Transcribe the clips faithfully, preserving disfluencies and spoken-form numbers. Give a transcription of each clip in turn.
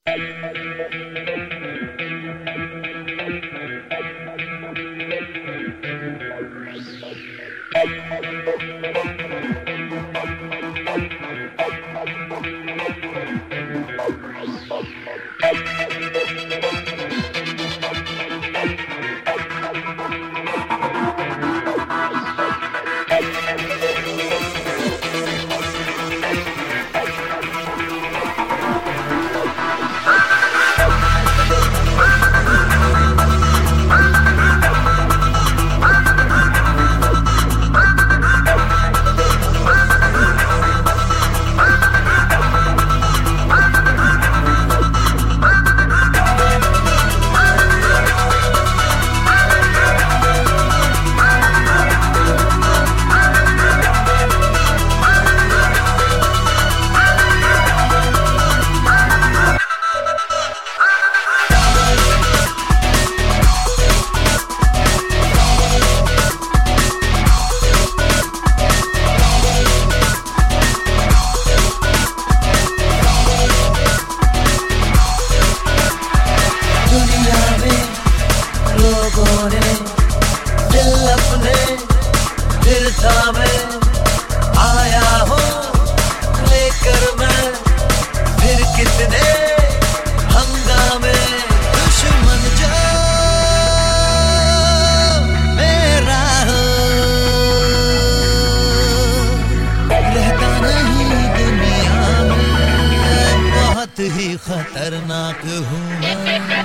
आया हूँ लेकर मैं फिर कितने हंगामे। दुश्मन जो मेरा हो रहता नहीं दुनिया में, बहुत ही खतरनाक हूँ मैं।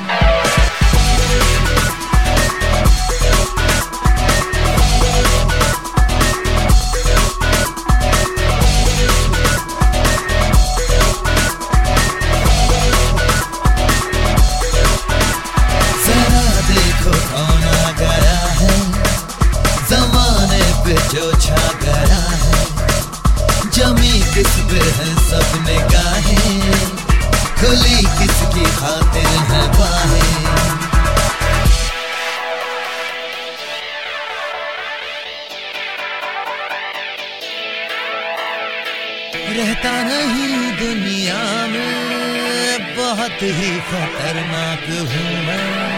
जो छा गया है जमी किस पे है सब निगाहें, खुली किसकी खातिर है बाहें। रहता नहीं दुनिया में, बहुत ही खतरनाक हूँ मैं।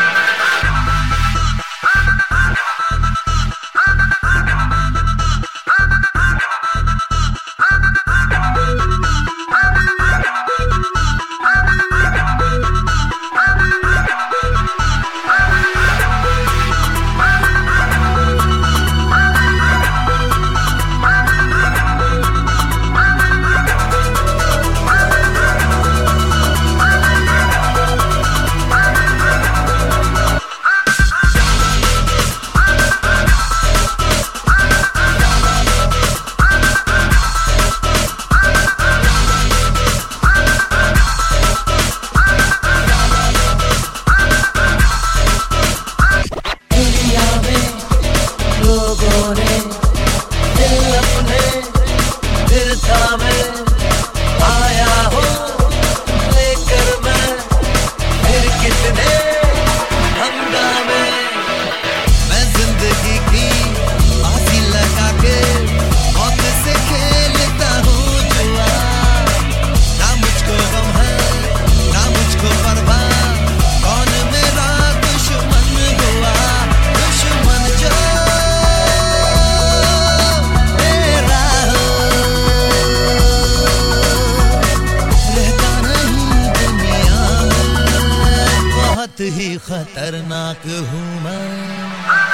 आया हूँ लेकर मैं फिर कितने हंगामे। मैं जिंदगी की फांसी लगा के मौत से खेलता हूँ जुआ। ना मुझको गम है ना मुझको परवाह, कौन मेरा दुश्मन हुआ। दुश्मन जो ही खतरनाक हूँ मैं।